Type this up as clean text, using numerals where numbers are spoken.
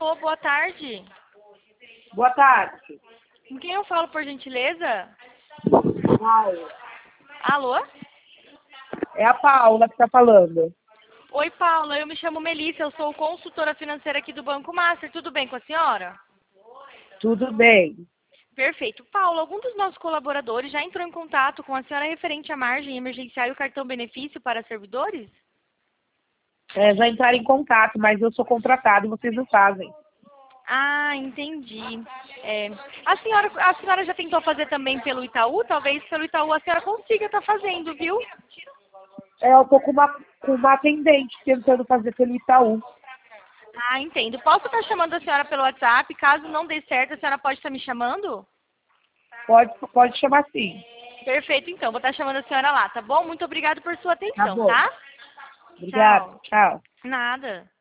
Alô, boa tarde. Boa tarde. Com quem eu falo, por gentileza? Paula. Alô? É a Paula que está falando. Oi, Paula, eu me chamo Melissa, eu sou consultora financeira aqui do Banco Master. Tudo bem com a senhora? Tudo bem. Perfeito. Paula, algum dos nossos colaboradores já entrou em contato com a senhora referente à margem emergencial e o cartão benefício para servidores? Já entraram em contato, mas eu sou contratado e vocês não fazem. Ah, entendi. A senhora já tentou fazer também pelo Itaú? Talvez pelo Itaú a senhora consiga estar fazendo, viu? Eu estou com uma atendente tentando fazer pelo Itaú. Ah, entendo. Posso estar chamando a senhora pelo WhatsApp? Caso não dê certo, a senhora pode estar me chamando? Pode chamar sim. Perfeito, então. Vou estar chamando a senhora lá, tá bom? Muito obrigada por sua Tá atenção, bom. tá? Obrigada. Tchau. Tchau. Nada.